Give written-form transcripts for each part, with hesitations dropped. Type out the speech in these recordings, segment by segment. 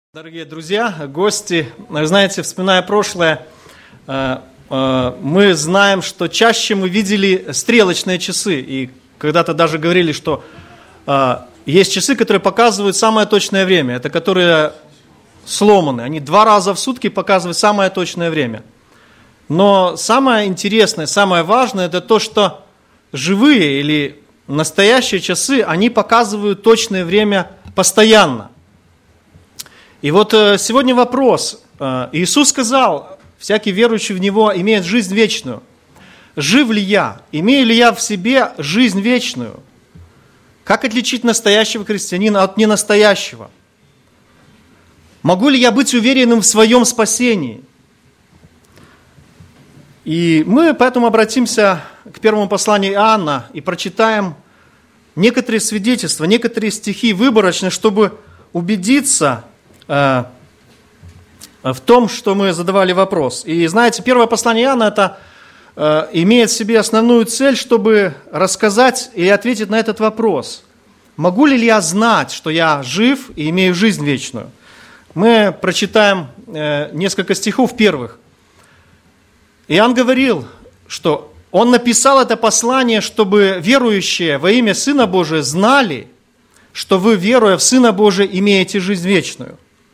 Дорогие друзья, гости, знаете, вспоминая прошлое, мы знаем, что чаще мы видели стрелочные часы. И когда-то даже говорили, что есть часы, которые показывают самое точное время. Это которые сломаны. Они 2 раза в сутки показывают самое точное время. Но самое интересное, самое важное, это то, что живые или настоящие часы, они показывают точное время постоянно. И вот сегодня вопрос. Иисус сказал, всякий верующий в Него имеет жизнь вечную. Жив ли я? Имею ли я в себе жизнь вечную? Как отличить настоящего христианина от ненастоящего? Могу ли я быть уверенным в своем спасении? И мы поэтому обратимся к первому посланию Иоанна и прочитаем некоторые свидетельства, некоторые стихи выборочно, чтобы убедиться в том, что мы задавали вопрос. И знаете, первое послание Иоанна это имеет в себе основную цель, чтобы рассказать и ответить на этот вопрос. Могу ли я знать, что я жив и имею жизнь вечную? Мы прочитаем несколько стихов первых. Иоанн говорил, что он написал это послание, чтобы верующие во имя Сына Божия знали, что вы, веруя в Сына Божия, имеете жизнь вечную.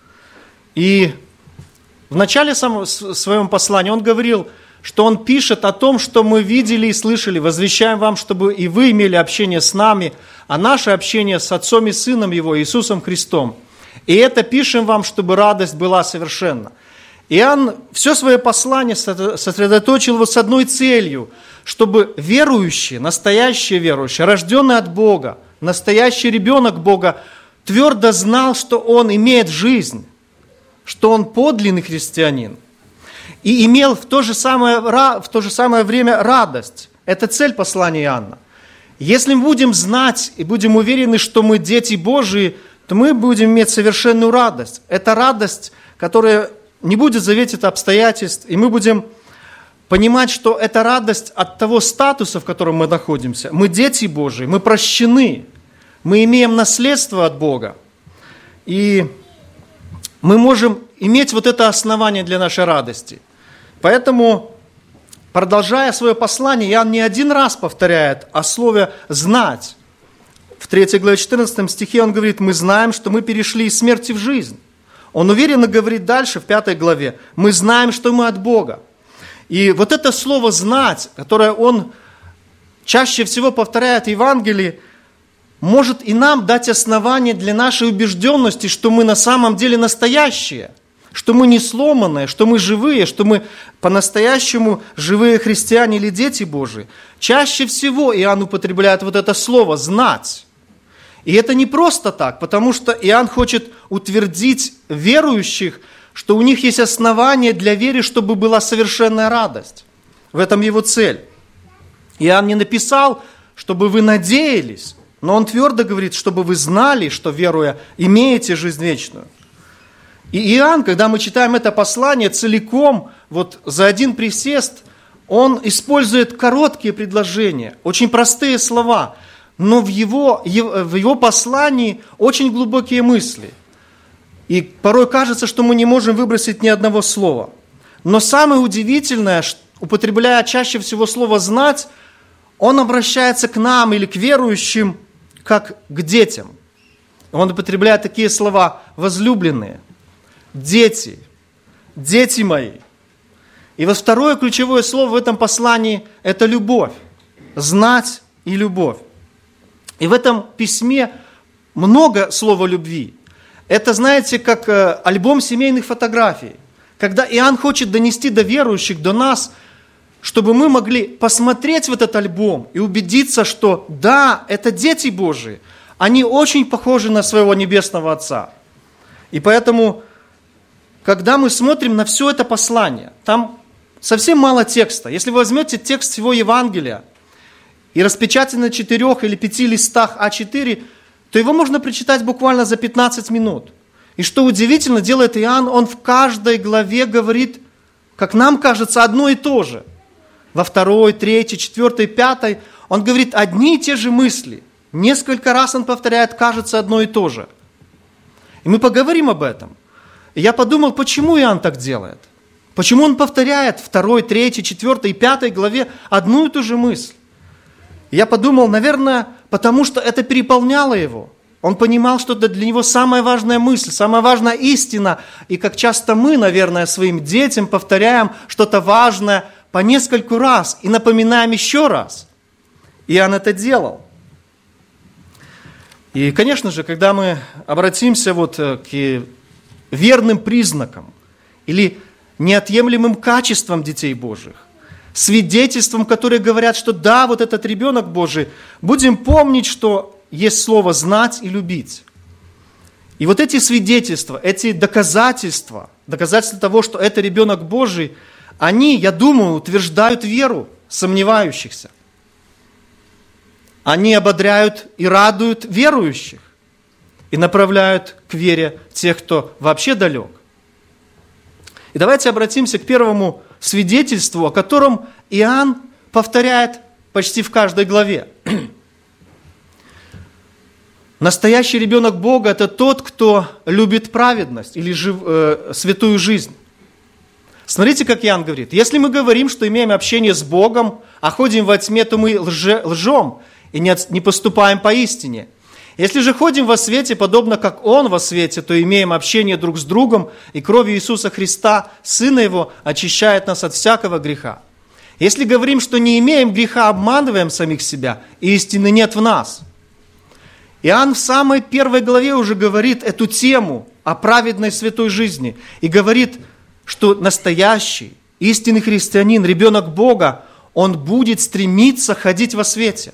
И в начале своего послания он говорил, что он пишет о том, что мы видели и слышали, возвещаем вам, чтобы и вы имели общение с нами, а наше общение с Отцом и Сыном Его, Иисусом Христом. И это пишем вам, чтобы радость была совершенна. Иоанн все свое послание сосредоточил вот с одной целью, чтобы верующий, настоящий верующий, рожденный от Бога, настоящий ребенок Бога, твердо знал, что он имеет жизнь, что он подлинный христианин, и имел в то же самое время радость. Это цель послания Иоанна. Если мы будем знать и будем уверены, что мы дети Божии, то мы будем иметь совершенную радость. Это радость, которая не будет зависеть от обстоятельств, и мы будем понимать, что это радость от того статуса, в котором мы находимся. Мы дети Божии, мы прощены, мы имеем наследство от Бога. И мы можем иметь вот это основание для нашей радости. Поэтому, продолжая свое послание, Иоанн не один раз повторяет о слове «знать». В 3 главе 14 стихе он говорит, мы знаем, что мы перешли из смерти в жизнь. Он уверенно говорит дальше, в 5 главе, мы знаем, что мы от Бога. И вот это слово «знать», которое он чаще всего повторяет в Евангелии, может и нам дать основание для нашей убежденности, что мы на самом деле настоящие, что мы не сломанные, что мы живые, что мы по-настоящему живые христиане или дети Божии. Чаще всего Иоанн употребляет вот это слово «знать». И это не просто так, потому что Иоанн хочет утвердить верующих, что у них есть основания для веры, чтобы была совершенная радость. В этом его цель. Иоанн не написал, чтобы вы надеялись, но он твердо говорит, чтобы вы знали, что, веруя, имеете жизнь вечную. И Иоанн, когда мы читаем это послание целиком, вот за один присест, он использует короткие предложения, очень простые слова, но в его послании очень глубокие мысли. И порой кажется, что мы не можем выбросить ни одного слова. Но самое удивительное, употребляя чаще всего слово «знать», он обращается к нам или к верующим, как к детям. Он употребляет такие слова «возлюбленные», «дети», «дети мои». И вот второе ключевое слово в этом послании – это любовь, знать и любовь. И в этом письме много слова любви. Это, знаете, как альбом семейных фотографий. Когда Иоанн хочет донести до верующих, до нас, чтобы мы могли посмотреть в этот альбом и убедиться, что да, это дети Божии. Они очень похожи на своего Небесного Отца. И поэтому, когда мы смотрим на все это послание, там совсем мало текста. Если вы возьмете текст всего Евангелия и распечатать на 4 или 5 листах А4, то его можно прочитать буквально за 15 минут. И что удивительно, делает Иоанн, он в каждой главе говорит, как нам кажется, одно и то же. Во 2, 3, 4, 5 он говорит одни и те же мысли. Несколько раз он повторяет, кажется, одно и то же. И мы поговорим об этом. И я подумал, почему Иоанн так делает? Почему он повторяет в 2, 3, 4 и 5 главе одну и ту же мысль? Я подумал, наверное, потому что это переполняло его. Он понимал, что это для него самая важная мысль, самая важная истина. И как часто мы, наверное, своим детям повторяем что-то важное по нескольку раз и напоминаем еще раз. Иоанн это делал. И, конечно же, когда мы обратимся к верным признакам или неотъемлемым качествам детей Божьих, свидетельствам, которые говорят, что да, вот этот ребенок Божий, будем помнить, что есть слово «знать» и «любить». И вот эти свидетельства, эти доказательства того, что это ребенок Божий, они, я думаю, утверждают веру сомневающихся. Они ободряют и радуют верующих и направляют к вере тех, кто вообще далек. И давайте обратимся к первому свидетельству, о котором Иоанн повторяет почти в каждой главе. Настоящий ребенок Бога – это тот, кто любит праведность или святую жизнь. Смотрите, как Иоанн говорит. Если мы говорим, что имеем общение с Богом, а ходим во тьме, то мы лжем и не поступаем по истине. Если же ходим во свете, подобно как Он во свете, то имеем общение друг с другом, и кровь Иисуса Христа, Сына Его, очищает нас от всякого греха. Если говорим, что не имеем греха, обманываем самих себя, и истины нет в нас. Иоанн в самой первой главе уже говорит эту тему о праведной святой жизни и говорит, что настоящий, истинный христианин, ребенок Бога, он будет стремиться ходить во свете.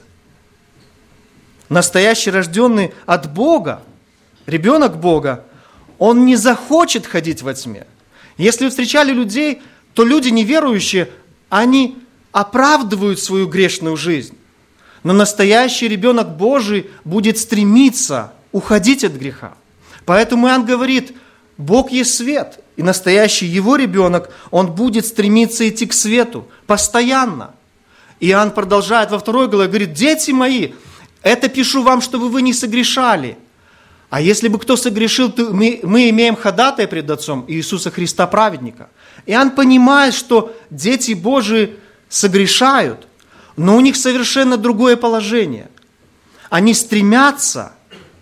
Настоящий, рожденный от Бога, ребенок Бога, он не захочет ходить во тьме. Если вы встречали людей, то люди неверующие, они оправдывают свою грешную жизнь. Но настоящий ребенок Божий будет стремиться уходить от греха. Поэтому Иоанн говорит, Бог есть свет, и настоящий его ребенок, он будет стремиться идти к свету постоянно. Иоанн продолжает во 2 главе, говорит, дети мои, это пишу вам, чтобы вы не согрешали. А если бы кто согрешил, то мы имеем ходатая пред Отцом Иисуса Христа праведника. Иоанн понимает, что дети Божии согрешают, но у них совершенно другое положение. Они стремятся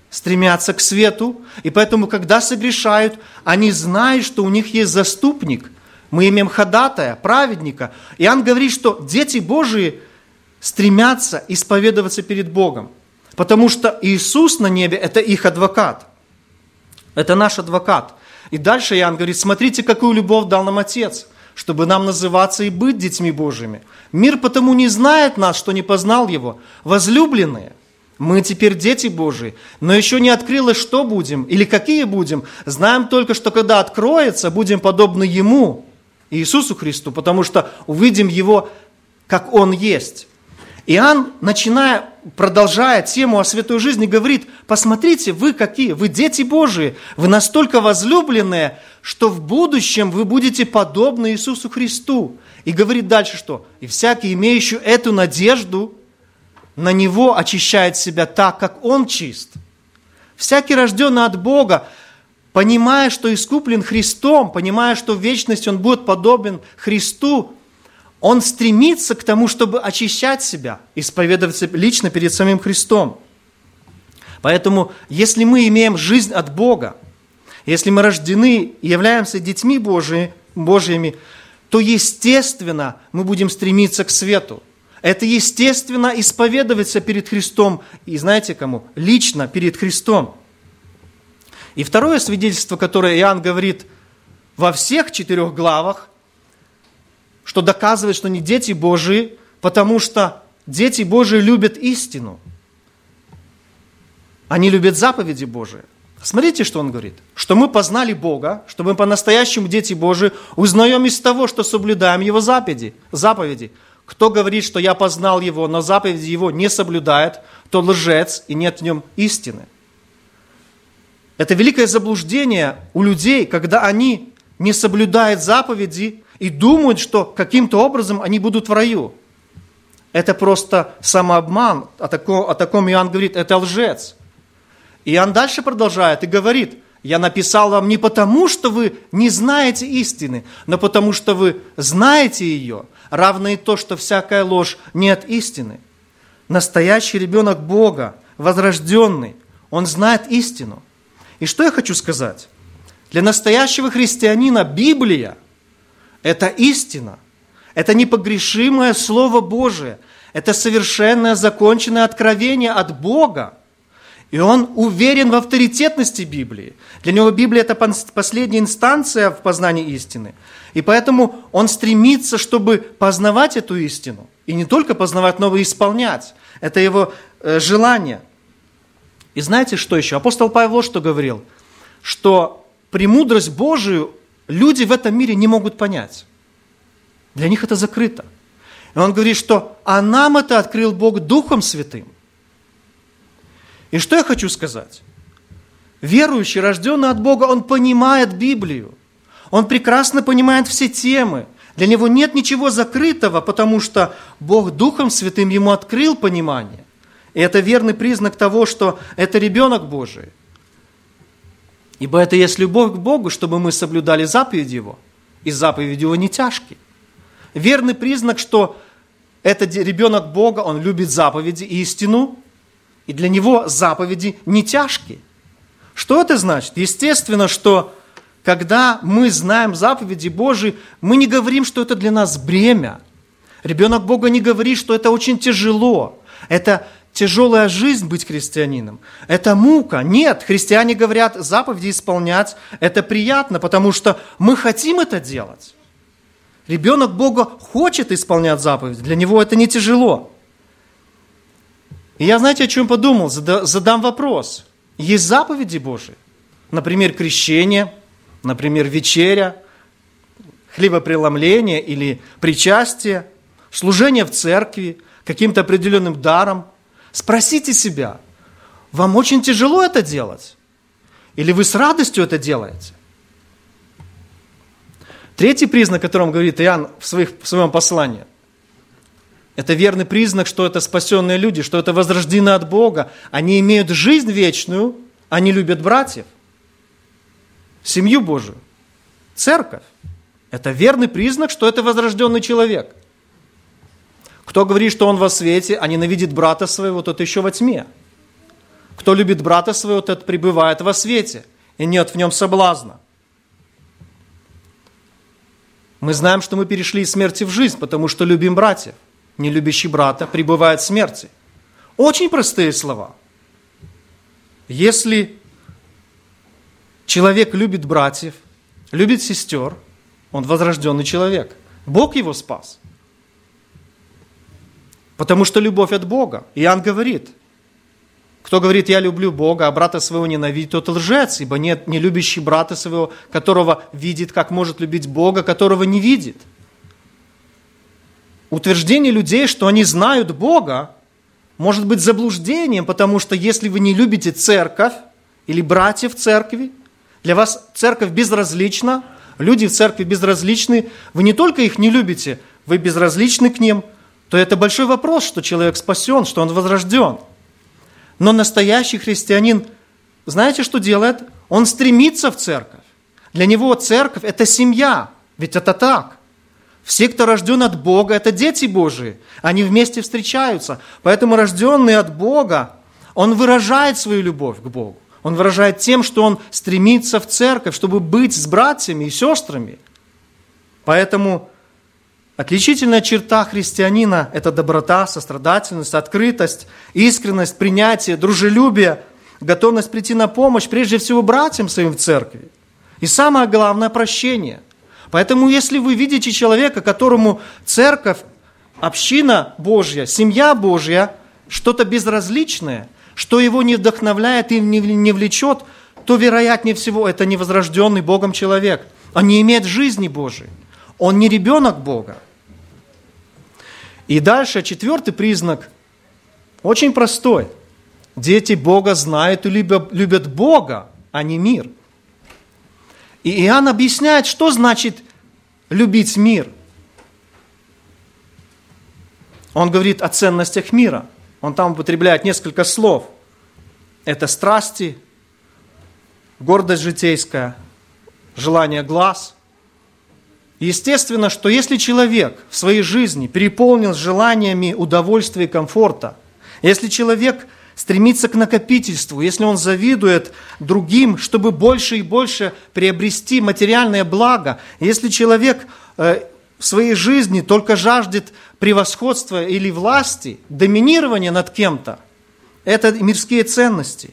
к свету, и поэтому, когда согрешают, они знают, что у них есть заступник. Мы имеем ходатая, праведника. Иоанн говорит, что дети Божии стремятся исповедоваться перед Богом, потому что Иисус на небе – это их адвокат. Это наш адвокат. И дальше Иоанн говорит, смотрите, какую любовь дал нам Отец, чтобы нам называться и быть детьми Божьими. Мир потому не знает нас, что не познал Его. Возлюбленные, мы теперь дети Божии, но еще не открылось, что будем или какие будем. Знаем только, что когда откроется, будем подобны Ему, Иисусу Христу, потому что увидим Его, как Он есть. Иоанн, продолжая тему о святой жизни, говорит, посмотрите, вы какие, вы дети Божии, вы настолько возлюбленные, что в будущем вы будете подобны Иисусу Христу. И говорит дальше, что и всякий, имеющий эту надежду, на Него очищает себя так, как Он чист. Всякий, рожденный от Бога, понимая, что искуплен Христом, понимая, что в вечности он будет подобен Христу, он стремится к тому, чтобы очищать себя, исповедоваться лично перед самим Христом. Поэтому, если мы имеем жизнь от Бога, если мы рождены и являемся детьми Божьими, то, естественно, мы будем стремиться к свету. Это, естественно, исповедоваться перед Христом. И знаете кому? Лично перед Христом. И второе свидетельство, которое Иоанн говорит во всех 4 главах, что доказывает, что они дети Божии, потому что дети Божии любят истину. Они любят заповеди Божии. Смотрите, что он говорит. Что мы познали Бога, что мы по-настоящему дети Божии, узнаем из того, что соблюдаем Его заповеди. Кто говорит, что я познал Его, но заповеди Его не соблюдает, то лжец, и нет в нем истины. Это великое заблуждение у людей, когда они не соблюдают заповеди и думают, что каким-то образом они будут в раю. Это просто самообман. О таком Иоанн говорит, это лжец. Иоанн дальше продолжает и говорит, я написал вам не потому, что вы не знаете истины, но потому, что вы знаете ее, равно и то, что всякая ложь не от истины. Настоящий ребенок Бога, возрожденный, он знает истину. И что я хочу сказать? Для настоящего христианина Библия – это истина, это непогрешимое Слово Божие, это совершенное, законченное откровение от Бога. И он уверен в авторитетности Библии. Для него Библия – это последняя инстанция в познании истины. И поэтому он стремится, чтобы познавать эту истину. И не только познавать, но и исполнять. Это его желание. И знаете, что еще? Апостол Павел вот что говорил, что премудрость Божию люди в этом мире не могут понять. Для них это закрыто. И он говорит, что «а нам это открыл Бог Духом Святым». И что я хочу сказать? Верующий, рожденный от Бога, он понимает Библию. Он прекрасно понимает все темы. Для него нет ничего закрытого, потому что Бог Духом Святым ему открыл понимание. И это верный признак того, что это ребенок Божий. Ибо это есть любовь к Богу, чтобы мы соблюдали заповеди Его. И заповеди Его не тяжкие. Верный признак, что это ребенок Бога, он любит заповеди и истину, и для него заповеди не тяжкие. Что это значит? Естественно, что когда мы знаем заповеди Божии, мы не говорим, что это для нас бремя. Ребенок Бога не говорит, что это очень тяжело. Это тяжелая жизнь быть христианином. Это мука. Нет, христиане говорят, заповеди исполнять – это приятно, потому что мы хотим это делать. Ребенок Бога хочет исполнять заповеди. Для него это не тяжело. И я, знаете, о чем подумал? Задам вопрос. Есть заповеди Божии? Например, крещение, например, вечеря, хлебопреломление или причастие, служение в церкви, каким-то определенным даром. Спросите себя, вам очень тяжело это делать? Или вы с радостью это делаете? Третий признак, о котором говорит Иоанн в своем послании, это верный признак, что это спасенные люди, что это возрожденные от Бога. Они имеют жизнь вечную, они любят братьев, семью Божию, церковь. Это верный признак, что это возрожденный человек. Кто говорит, что он во свете, а ненавидит брата своего, тот еще во тьме. Кто любит брата своего, тот пребывает во свете, и нет в нем соблазна. Мы знаем, что мы перешли из смерти в жизнь, потому что любим братьев. Не любящий брата пребывает в смерти. Очень простые слова. Если человек любит братьев, любит сестер, он возрожденный человек. Бог его спас. Потому что любовь от Бога. Иоанн говорит, кто говорит, я люблю Бога, а брата своего ненавидит, тот лжец, ибо нет не любящий брата своего, которого видит, как может любить Бога, которого не видит. Утверждение людей, что они знают Бога, может быть заблуждением, потому что если вы не любите церковь или братьев в церкви, для вас церковь безразлична, люди в церкви безразличны, вы не только их не любите, вы безразличны к ним, то это большой вопрос, что человек спасен, что он возрожден. Но настоящий христианин, знаете, что делает? Он стремится в церковь. Для него церковь – это семья, ведь это так. Все, кто рожден от Бога, это дети Божии. Они вместе встречаются. Поэтому рожденный от Бога, он выражает свою любовь к Богу. Он выражает тем, что он стремится в церковь, чтобы быть с братьями и сестрами. Поэтому отличительная черта христианина – это доброта, сострадательность, открытость, искренность, принятие, дружелюбие, готовность прийти на помощь, прежде всего, братьям своим в церкви. И самое главное – прощение. Поэтому, если вы видите человека, которому церковь, община Божья, семья Божья, что-то безразличное, что его не вдохновляет и не влечет, то, вероятнее всего, это невозрожденный Богом человек. Он не имеет жизни Божией. Он не ребенок Бога. И дальше, четвертый признак, очень простой. Дети Бога знают и любят Бога, а не мир. И Иоанн объясняет, что значит любить мир. Он говорит о ценностях мира. Он там употребляет несколько слов. Это страсти, гордость житейская, желание глаз. Естественно, что если человек в своей жизни переполнен желаниями удовольствия и комфорта, если человек стремится к накопительству, если он завидует другим, чтобы больше и больше приобрести материальное благо, если человек в своей жизни только жаждет превосходства или власти, доминирования над кем-то, это мирские ценности.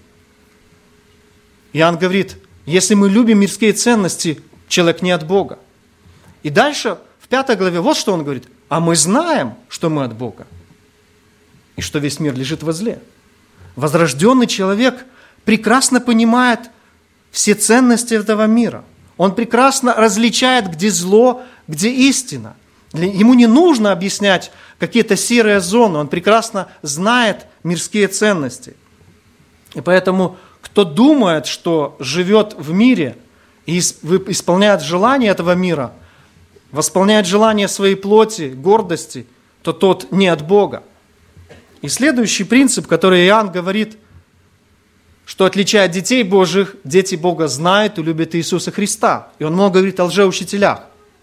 Иоанн говорит, если мы любим мирские ценности, человек не от Бога. И дальше, в 5 главе, вот что он говорит. А мы знаем, что мы от Бога, и что весь мир лежит во зле. Возрожденный человек прекрасно понимает все ценности этого мира. Он прекрасно различает, где зло, где истина. Ему не нужно объяснять какие-то серые зоны. Он прекрасно знает мирские ценности. И поэтому, кто думает, что живет в мире и исполняет желания этого мира, восполняет желания своей плоти, гордости, то тот не от Бога. И следующий принцип, который Иоанн говорит, что отличает детей Божьих, дети Бога знают и любят Иисуса Христа. И он много говорит о лжеучителях.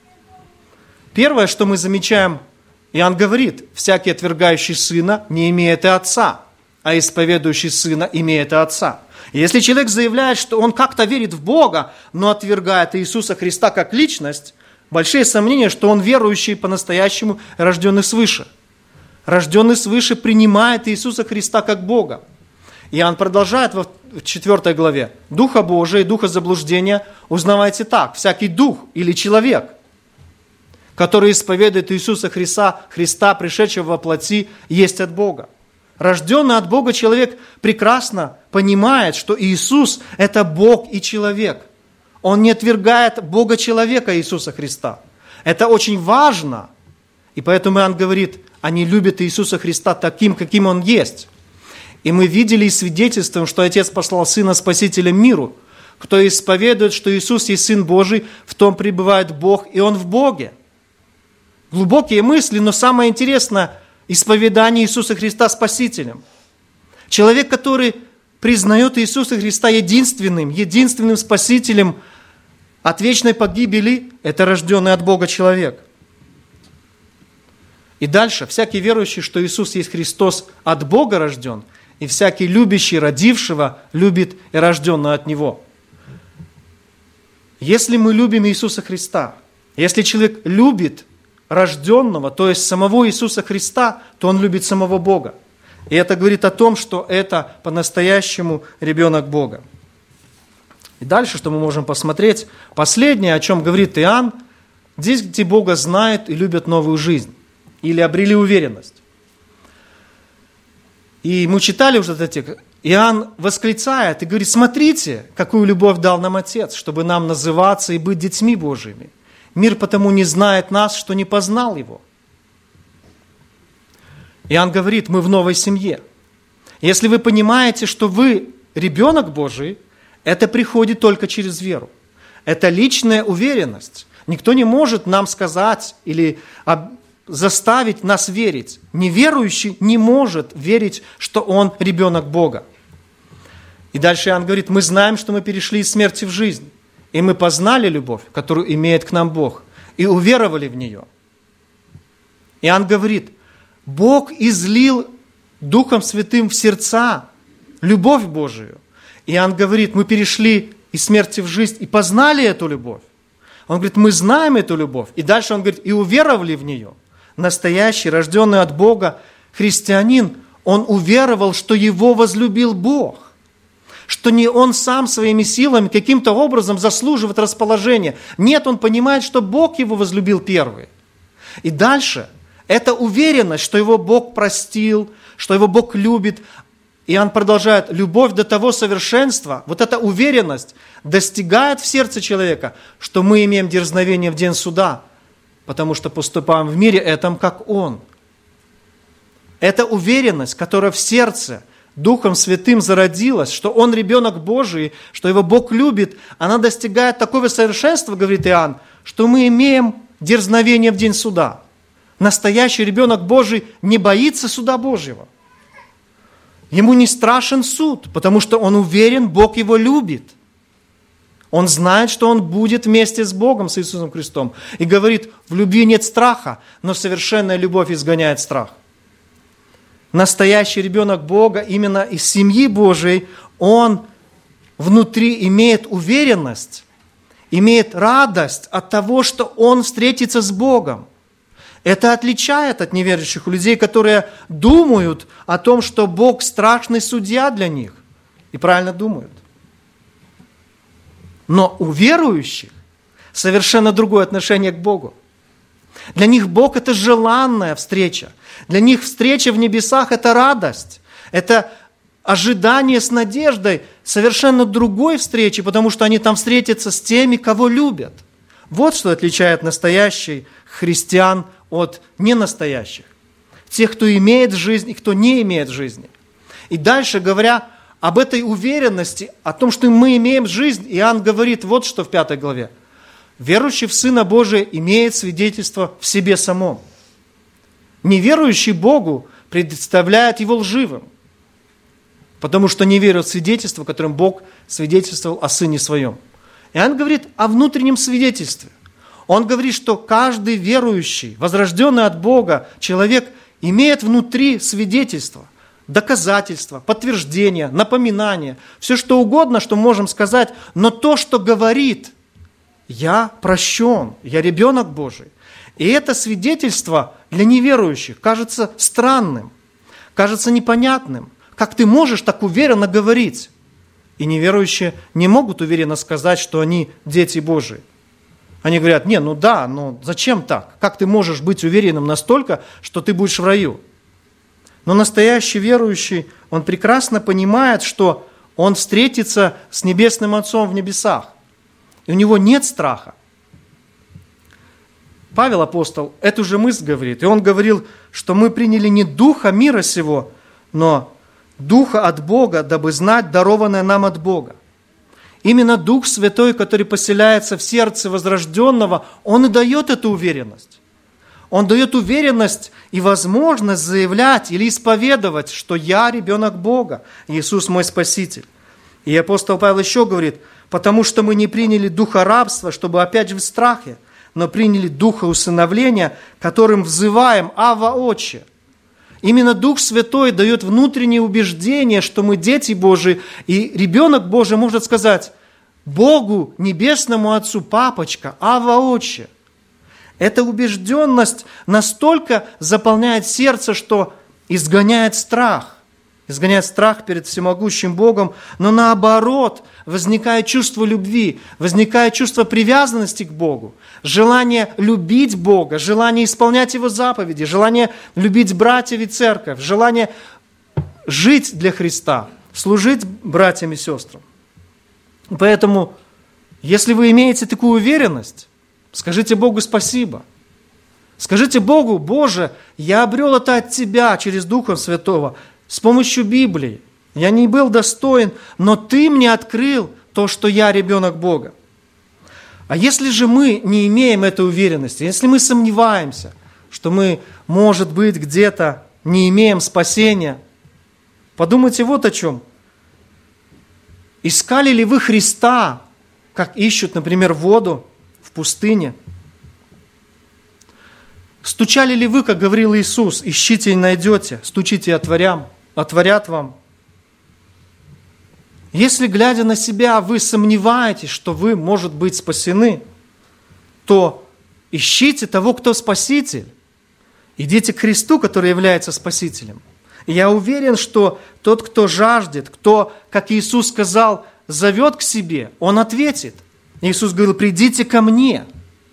Первое, что мы замечаем, Иоанн говорит, всякий отвергающий Сына не имеет и Отца, а исповедующий Сына имеет и Отца. И если человек заявляет, что он как-то верит в Бога, но отвергает Иисуса Христа как личность, большие сомнения, что он верующий по-настоящему, рожденный свыше. Рожденный свыше принимает Иисуса Христа как Бога. Иоанн продолжает в 4 главе. «Духа Божия и духа заблуждения узнавайте так. Всякий дух или человек, который исповедует Иисуса Христа, пришедшего во плоти, есть от Бога». Рожденный от Бога человек прекрасно понимает, что Иисус – это Бог и человек. Он не отвергает Бога-человека Иисуса Христа. Это очень важно. И поэтому Иоанн говорит, они любят Иисуса Христа таким, каким Он есть. И мы видели и свидетельствуем, что Отец послал Сына Спасителя миру. Кто исповедует, что Иисус есть Сын Божий, в том пребывает Бог, и Он в Боге. Глубокие мысли, но самое интересное – исповедание Иисуса Христа Спасителем. Человек, который признает Иисуса Христа единственным Спасителем от вечной погибели, это рожденный от Бога человек. И дальше, всякий верующий, что Иисус есть Христос, от Бога рожден, и всякий любящий родившего любит и рожденного от Него. Если мы любим Иисуса Христа, если человек любит рожденного, то есть самого Иисуса Христа, то он любит самого Бога. И это говорит о том, что это по-настоящему ребенок Бога. И дальше, что мы можем посмотреть, последнее, о чем говорит Иоанн, здесь, где Бога знают и любят новую жизнь, или обрели уверенность. И мы читали уже этот текст. Иоанн восклицает и говорит, смотрите, какую любовь дал нам Отец, чтобы нам называться и быть детьми Божьими. Мир потому не знает нас, что не познал Его. Иоанн говорит, мы в новой семье. Если вы понимаете, что вы ребенок Божий, это приходит только через веру. Это личная уверенность. Никто не может нам сказать или заставить нас верить. Неверующий не может верить, что он ребенок Бога. И дальше Иоанн говорит, мы знаем, что мы перешли из смерти в жизнь. И мы познали любовь, которую имеет к нам Бог, и уверовали в нее. Иоанн говорит, Бог излил Духом Святым в сердца любовь Божию. Иоанн говорит, мы перешли из смерти в жизнь и познали эту любовь. Он говорит, мы знаем эту любовь. И дальше он говорит, и уверовали в нее. Настоящий, рожденный от Бога христианин, он уверовал, что его возлюбил Бог. Что не он сам своими силами каким-то образом заслуживает расположения. Нет, он понимает, что Бог его возлюбил первый. И дальше это уверенность, что его Бог простил, что его Бог любит. Иоанн продолжает, любовь до того совершенства, вот эта уверенность достигает в сердце человека, что мы имеем дерзновение в день суда, потому что поступаем в мире этом, как Он. Это уверенность, которая в сердце Духом Святым зародилась, что он ребенок Божий, что его Бог любит, она достигает такого совершенства, говорит Иоанн, что мы имеем дерзновение в день суда. Настоящий ребенок Божий не боится суда Божьего. Ему не страшен суд, потому что он уверен, Бог его любит. Он знает, что он будет вместе с Богом, с Иисусом Христом. И говорит, в любви нет страха, но совершенная любовь изгоняет страх. Настоящий ребенок Бога, именно из семьи Божией, он внутри имеет уверенность, имеет радость от того, что он встретится с Богом. Это отличает от неверующих людей, которые думают о том, что Бог страшный судья для них. И правильно думают. Но у верующих совершенно другое отношение к Богу. Для них Бог – это желанная встреча. Для них встреча в небесах – это радость. Это ожидание с надеждой совершенно другой встречи, потому что они там встретятся с теми, кого любят. Вот что отличает настоящих христиан от ненастоящих. Тех, кто имеет жизнь и кто не имеет жизни. И дальше, говоря об этой уверенности, о том, что мы имеем жизнь, Иоанн говорит вот что в 5 главе. Верующий в Сына Божия имеет свидетельство в себе самом. Неверующий Богу представляет его лживым, потому что не верит в свидетельство, которым Бог свидетельствовал о Сыне Своем. Иоанн говорит о внутреннем свидетельстве. Он говорит, что каждый верующий, возрожденный от Бога человек имеет внутри свидетельство, доказательство, подтверждение, напоминание, все что угодно, что можем сказать, но то, что говорит, я прощен, я ребенок Божий. И это свидетельство для неверующих кажется странным, кажется непонятным. Как ты можешь так уверенно говорить? И неверующие не могут уверенно сказать, что они дети Божии. Они говорят, зачем так? Как ты можешь быть уверенным настолько, что ты будешь в раю? Но настоящий верующий, он прекрасно понимает, что он встретится с Небесным Отцом в небесах. И у него нет страха. Павел апостол эту же мысль говорит. И он говорил, что мы приняли не духа мира сего, но духа от Бога, дабы знать дарованное нам от Бога. Именно Дух Святой, который поселяется в сердце возрожденного, он и дает эту уверенность. Он дает уверенность и возможность заявлять или исповедовать, что я ребенок Бога, Иисус мой Спаситель. И апостол Павел еще говорит, потому что мы не приняли духа рабства, чтобы опять же в страхе, но приняли духа усыновления, которым взываем «Авва, Отче». Именно Дух Святой дает внутреннее убеждение, что мы дети Божии, и ребенок Божий может сказать Богу, Небесному Отцу, Папочка, Авва, Отче. Эта убежденность настолько заполняет сердце, что изгоняет страх перед всемогущим Богом, но наоборот возникает чувство любви, возникает чувство привязанности к Богу, желание любить Бога, желание исполнять Его заповеди, желание любить братьев и церковь, желание жить для Христа, служить братьям и сестрам. Поэтому, если вы имеете такую уверенность, скажите Богу спасибо. Скажите Богу, Боже, я обрел это от Тебя через Духа Святого, с помощью Библии. Я не был достоин, но Ты мне открыл то, что я ребенок Бога. А если же мы не имеем этой уверенности, если мы сомневаемся, что мы, может быть, где-то не имеем спасения, подумайте вот о чем. Искали ли вы Христа, как ищут, например, воду в пустыне? Стучали ли вы, как говорил Иисус, ищите и найдете, стучите и отворят вам? Если, глядя на себя, вы сомневаетесь, что вы, может быть, спасены, то ищите того, кто Спаситель. Идите к Христу, который является Спасителем. И я уверен, что тот, кто жаждет, кто, как Иисус сказал, зовет к себе, Он ответит. Иисус говорил, придите ко мне,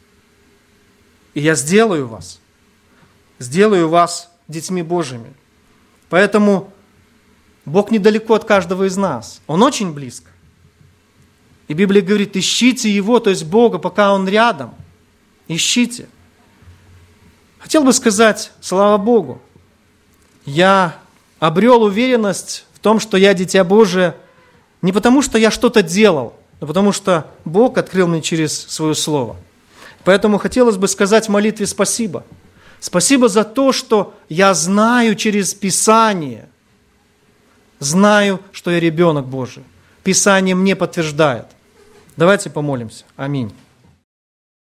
и я сделаю вас детьми Божьими. Поэтому Бог недалеко от каждого из нас. Он очень близко. И Библия говорит, ищите Его, то есть Бога, пока Он рядом. Ищите. Хотел бы сказать, слава Богу, я обрел уверенность в том, что я дитя Божие, не потому, что я что-то делал, но потому, что Бог открыл мне через Свое Слово. Поэтому хотелось бы сказать в молитве спасибо. Спасибо за то, что я знаю через Писание, знаю, что я ребенок Божий. Писание мне подтверждает. Давайте помолимся. Аминь.